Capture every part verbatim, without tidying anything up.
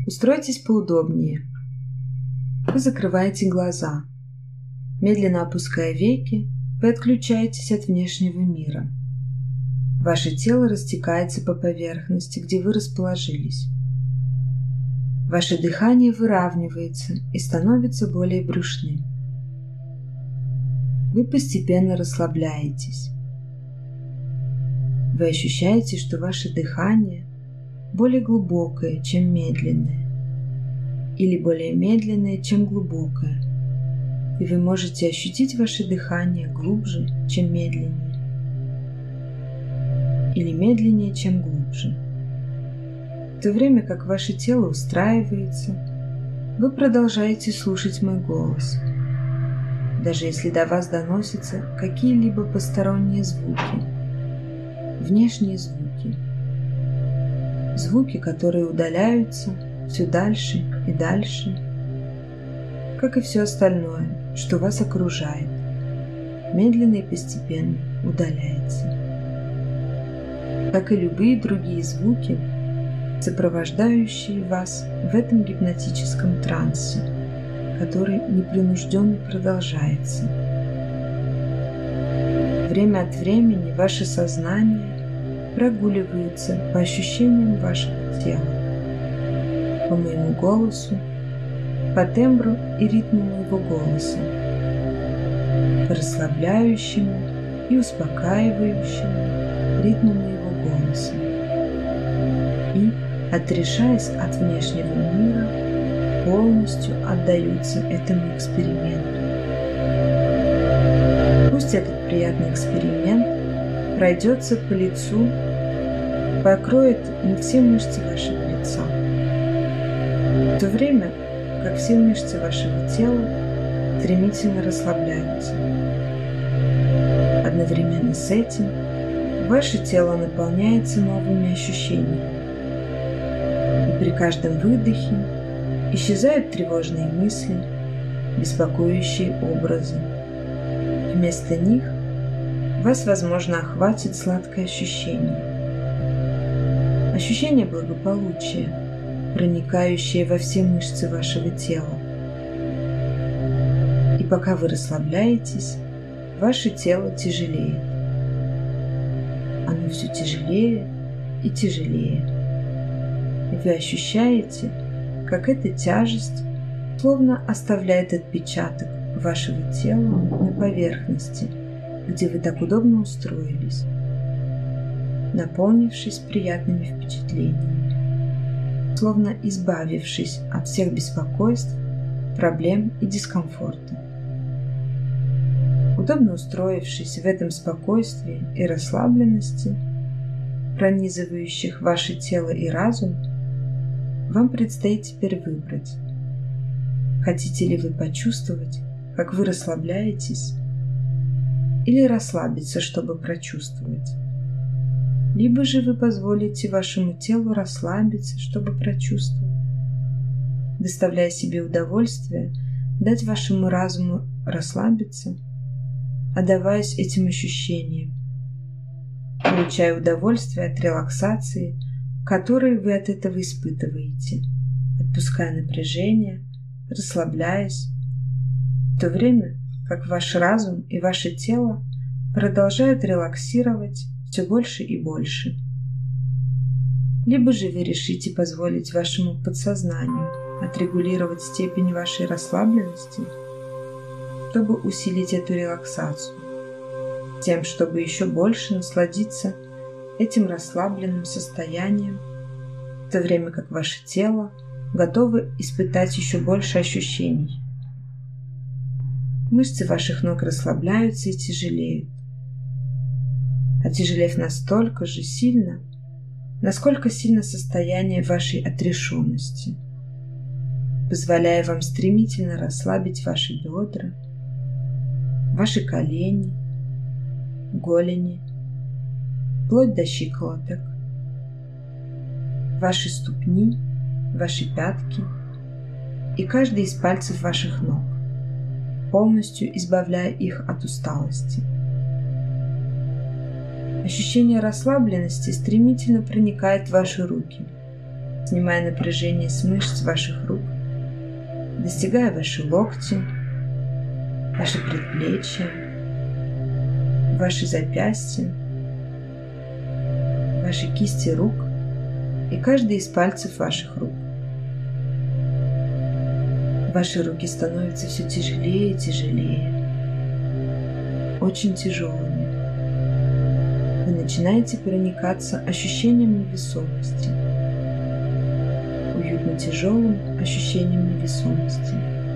Устройтесь поудобнее. Вы закрываете глаза. Медленно опуская веки, вы отключаетесь от внешнего мира. Ваше тело растекается по поверхности, где вы расположились. Ваше дыхание выравнивается и становится более брюшным. Вы постепенно расслабляетесь. Вы ощущаете, что ваше дыхание более глубокое, чем медленное, или более медленное, чем глубокое, и вы можете ощутить ваше дыхание глубже, чем медленнее, или медленнее, чем глубже. В то время как ваше тело устраивается, вы продолжаете слушать мой голос, даже если до вас доносятся какие-либо посторонние звуки, внешние звуки, звуки, которые удаляются все дальше и дальше, как и все остальное, что вас окружает, медленно и постепенно удаляется. Как и любые другие звуки, сопровождающие вас в этом гипнотическом трансе, который непринужденно продолжается. Время от времени ваше сознание прогуливается по ощущениям вашего тела, по моему голосу, по тембру и ритму моего голоса, по расслабляющему и успокаивающему ритму моего голоса. И, отрешаясь от внешнего мира, полностью отдаются этому эксперименту. Пусть этот приятный эксперимент пройдется по лицу, покроет не все мышцы вашего лица, в то время как все мышцы вашего тела стремительно расслабляются. Одновременно с этим ваше тело наполняется новыми ощущениями, и при каждом выдохе исчезают тревожные мысли, беспокоящие образы. Вместо них вас, возможно, охватит сладкое ощущение. Ощущение благополучия, проникающее во все мышцы вашего тела. И пока вы расслабляетесь, ваше тело тяжелеет. Оно все тяжелее и тяжелее. И вы ощущаете, как эта тяжесть словно оставляет отпечаток вашего тела на поверхности, где вы так удобно устроились, наполнившись приятными впечатлениями, словно избавившись от всех беспокойств, проблем и дискомфорта. Удобно устроившись в этом спокойствии и расслабленности, пронизывающих ваше тело и разум, вам предстоит теперь выбрать, хотите ли вы почувствовать, как вы расслабляетесь, или расслабиться, чтобы прочувствовать. Либо же вы позволите вашему телу расслабиться, чтобы прочувствовать, доставляя себе удовольствие, дать вашему разуму расслабиться, отдаваясь этим ощущениям, получая удовольствие от релаксации, которую вы от этого испытываете, отпуская напряжение, расслабляясь, в то время как ваш разум и ваше тело продолжают релаксировать все больше и больше. Либо же вы решите позволить вашему подсознанию отрегулировать степень вашей расслабленности, чтобы усилить эту релаксацию, тем, чтобы еще больше насладиться этим расслабленным состоянием, в то время как ваше тело готово испытать еще больше ощущений. Мышцы ваших ног расслабляются и тяжелеют, отяжелев настолько же сильно, насколько сильно состояние вашей отрешенности, позволяя вам стремительно расслабить ваши бедра, ваши колени, голени, вплоть до щиколоток, ваши ступни, ваши пятки и каждый из пальцев ваших ног, полностью избавляя их от усталости. Ощущение расслабленности стремительно проникает в ваши руки, снимая напряжение с мышц ваших рук, достигая ваши локти, ваши предплечья, ваши запястья, ваши кисти рук и каждый из пальцев ваших рук. Ваши руки становятся все тяжелее и тяжелее, очень тяжелыми. Вы начинаете проникаться ощущением невесомости, уютно тяжелым ощущением невесомости.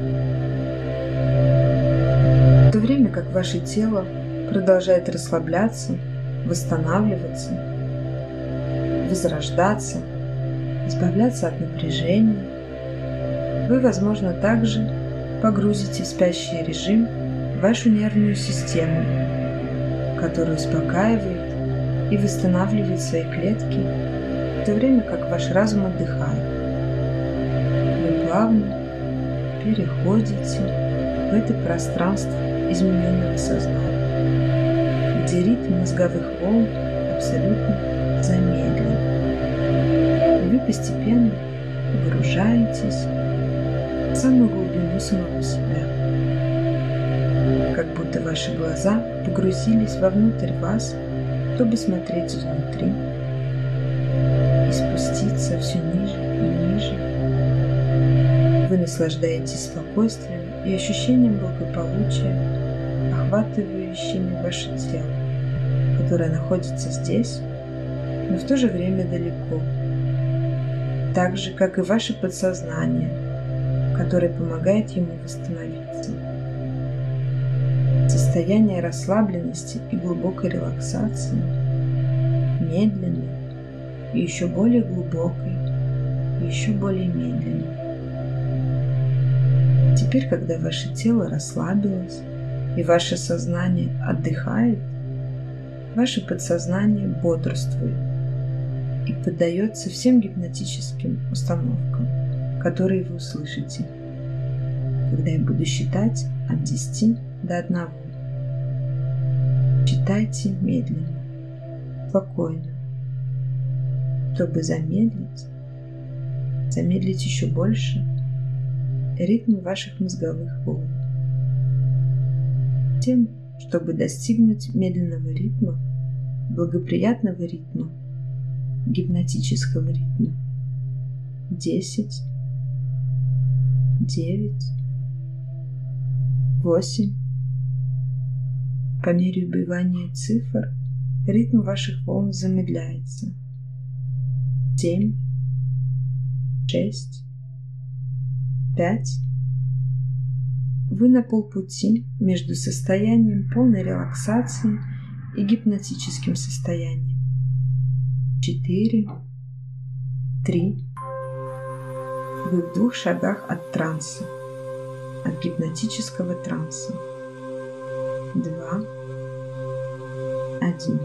В то время как ваше тело продолжает расслабляться, восстанавливаться, возрождаться, избавляться от напряжения, вы, возможно, также погрузите в спящий режим вашу нервную систему, которая успокаивает и восстанавливает свои клетки, в то время как ваш разум отдыхает. Вы плавно переходите в это пространство измененного сознания, где ритм мозговых волн абсолютно замедлен. И вы постепенно погружаетесь в самую глубину самого себя, как будто ваши глаза погрузились вовнутрь вас, чтобы смотреть изнутри и спуститься все ниже и ниже. Вы наслаждаетесь спокойствием и ощущением благополучия, охватывающими ваше тело, которое находится здесь, но в то же время далеко, так же, как и ваше подсознание, которое помогает ему восстановиться. Состояние расслабленности и глубокой релаксации, медленной и еще более глубокой, и еще более медленной. Теперь, когда ваше тело расслабилось и ваше сознание отдыхает, ваше подсознание бодрствует и поддается всем гипнотическим установкам, которые вы услышите, когда я буду считать от десяти до одного. Считайте медленно, спокойно, чтобы замедлить, замедлить еще больше ритм ваших мозговых волн. Тем, чтобы достигнуть медленного ритма, благоприятного ритма, гипнотического ритма. Десять, девять, восемь. По мере убывания цифр ритм ваших волн замедляется. Семь, шесть, пять. Вы на полпути между состоянием полной релаксации и гипнотическим состоянием. Четыре, три. Вы в двух шагах от транса, от гипнотического транса. Два, один.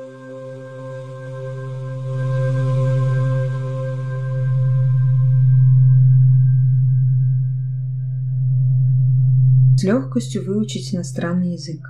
С легкостью выучить иностранный язык.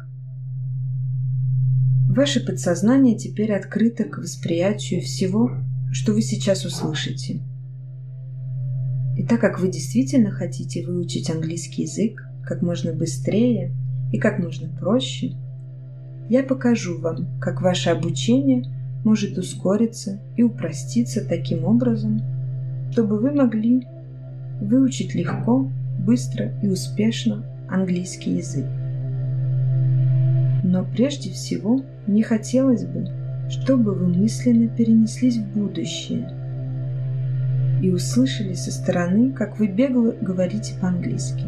Ваше подсознание теперь открыто к восприятию всего, что вы сейчас услышите. И так как вы действительно хотите выучить английский язык как можно быстрее и как можно проще, я покажу вам, как ваше обучение может ускориться и упроститься таким образом, чтобы вы могли выучить легко, быстро и успешно английский язык. Но прежде всего мне хотелось бы, чтобы вы мысленно перенеслись в будущее и услышали со стороны, как вы бегло говорите по-английски.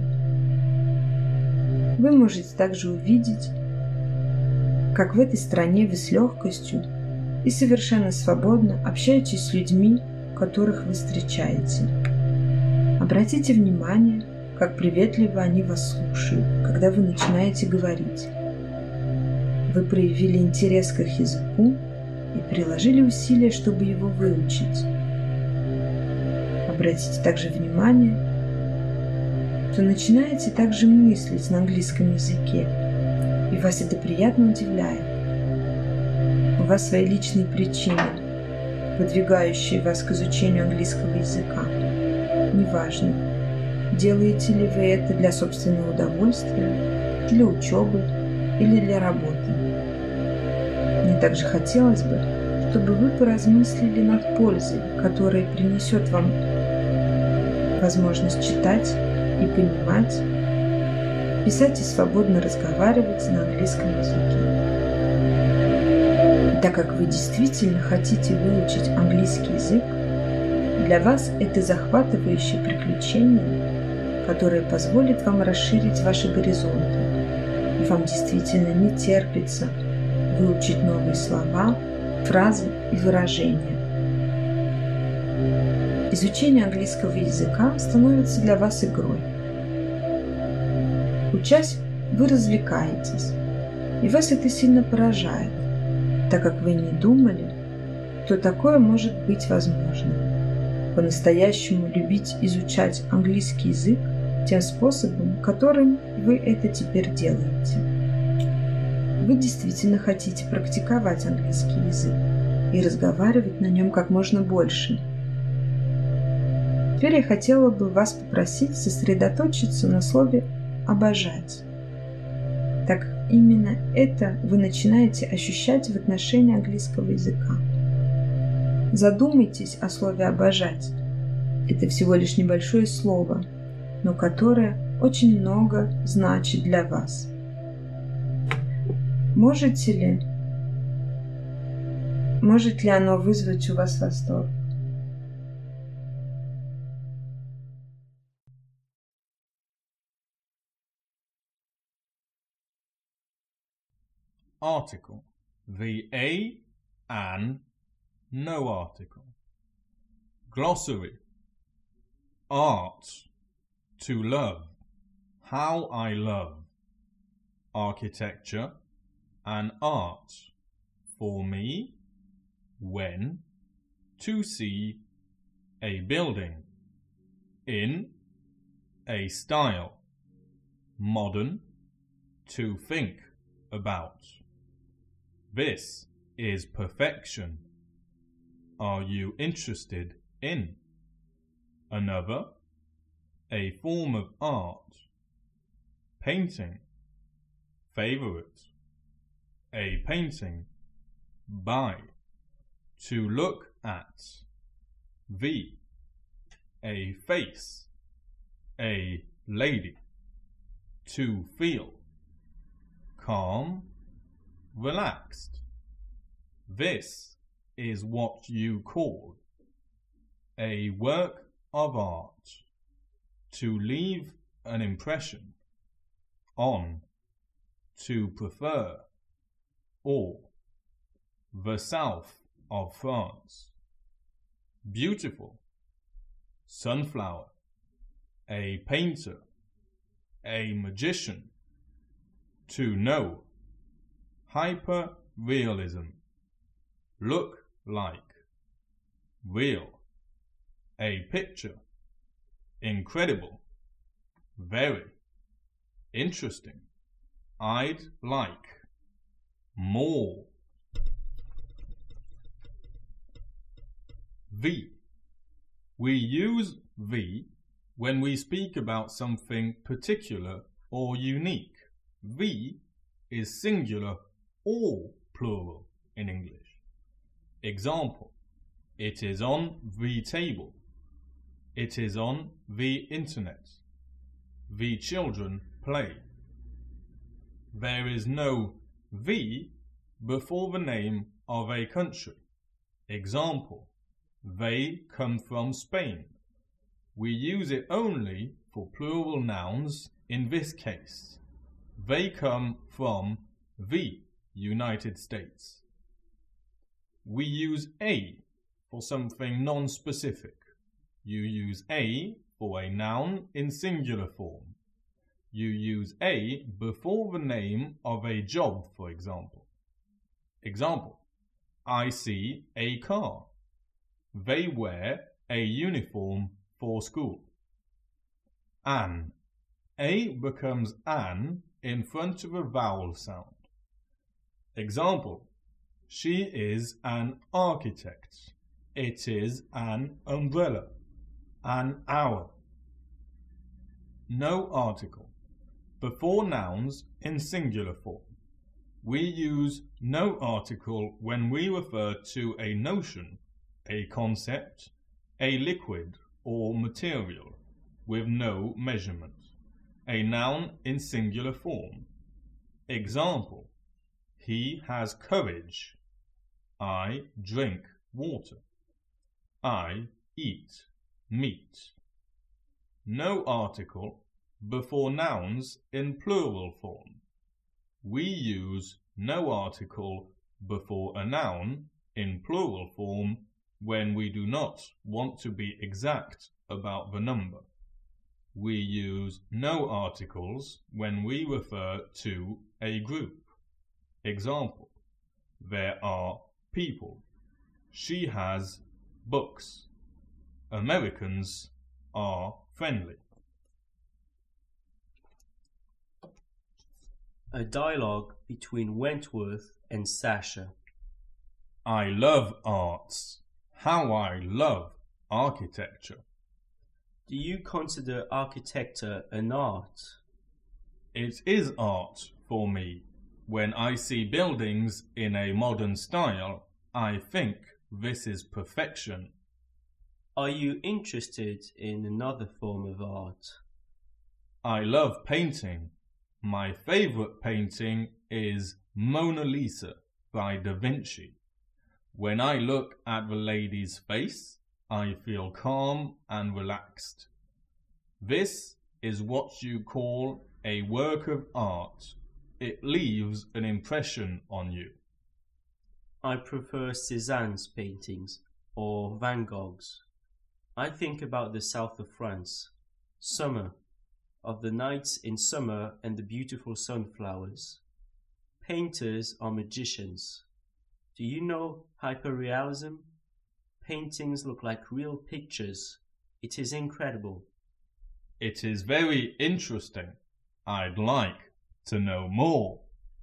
Вы можете также увидеть, как в этой стране вы с легкостью и совершенно свободно общаетесь с людьми, которых вы встречаете. Обратите внимание, как приветливо они вас слушают, когда вы начинаете говорить. Вы проявили интерес к их языку и приложили усилия, чтобы его выучить. Обратите также внимание, что начинаете также мыслить на английском языке, и вас это приятно удивляет. У вас свои личные причины, подвигающие вас к изучению английского языка. Неважно, делаете ли вы это для собственного удовольствия, для учебы или для работы. Мне также хотелось бы, чтобы вы поразмыслили над пользой, которая принесет вам возможность читать и понимать, писать и свободно разговаривать на английском языке. И так как вы действительно хотите выучить английский язык, для вас это захватывающее приключение, которое позволит вам расширить ваши горизонты, и вам действительно не терпится выучить новые слова, фразы и выражения. Изучение английского языка становится для вас игрой. Учась, вы развлекаетесь, и вас это сильно поражает, так как вы не думали, что такое может быть возможно. По-настоящему любить изучать английский язык тем способом, которым вы это теперь делаете. Вы действительно хотите практиковать английский язык и разговаривать на нем как можно больше. Теперь я хотела бы вас попросить сосредоточиться на слове «обожать», так как именно это вы начинаете ощущать в отношении английского языка. Задумайтесь о слове «обожать». Это всего лишь небольшое слово, но которое очень много значит для вас. Можете ли, может ли оно вызвать у вас восторг? Article. The a, an, no article. Glossary. Art. To love. How I love. Architecture. An art. For me. When. To see. A building. In. A style. Modern. To think about. This is perfection. Are you interested in? Another, a form of art. Painting. Favorite. A painting. By. To look at. The. A face. A lady. To feel. Calm. Relaxed. This is what you call a work of art. To leave an impression. On. To prefer. Or. The south of France. Beautiful. Sunflower. A painter. A magician. To know. Hyper-realism. Look like. Real. A picture. Incredible. Very. Interesting. I'd like. More. The. We use the when we speak about something particular or unique. The is singular or plural in English. Example. It is on the table. It is on the internet. The children play. There is no the before the name of a country. Example. They come from Spain. We use it only for plural nouns in this case. They come from the United States. We use a for something non-specific. You use a for a noun in singular form. You use a before the name of a job, for example. Example. I see a car. They wear a uniform for school. An. A becomes an in front of a vowel sound. Example. She is an architect. It is an umbrella. An hour. No article. Before nouns in singular form. We use no article when we refer to a notion, a concept, a liquid or material with no measurement. A noun in singular form. Example: he has courage. I drink water. I eat meat. No article before nouns in plural form. We use no article before a noun in plural form when we do not want to be exact about the number. We use no articles when we refer to a group. Example: there are people. She has books. Americans are friendly. A dialogue between Wentworth and Sasha. I love arts. How I love architecture. Do you consider architecture an art? It is art for me. When I see buildings in a modern style, I think this is perfection. Are you interested in another form of art? I love painting. My favorite painting is Mona Lisa by Da Vinci. When I look at the lady's face, I feel calm and relaxed. This is what you call a work of art. It leaves an impression on you. I prefer Cézanne's paintings or Van Gogh's. I think about the south of France, summer, of the nights in summer and the beautiful sunflowers. Painters are magicians. Do you know hyperrealism? Paintings look like real pictures. It is incredible. It is very interesting. I'd like to know more.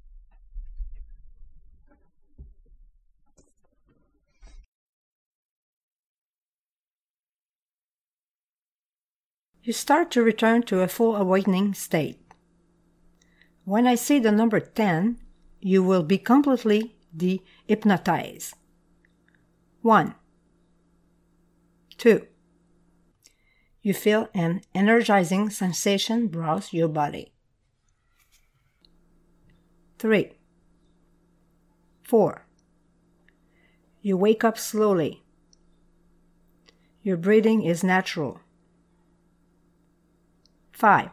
You start to return to a full awakening state. When I say the number ten, you will be completely de-hypnotized. One. Two. You feel an energizing sensation browse your body. Three. Four. You wake up slowly. Your breathing is natural. Five.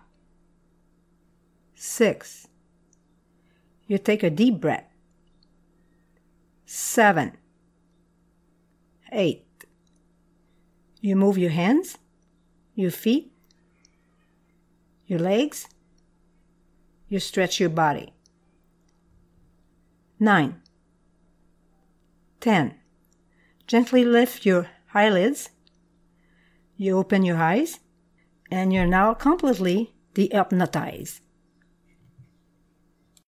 Six. You take a deep breath. Seven. Eight. You move your hands, your feet, your legs. You stretch your body. Nine. Ten. Gently lift your eyelids. You open your eyes, and you're now completely de-hypnotized.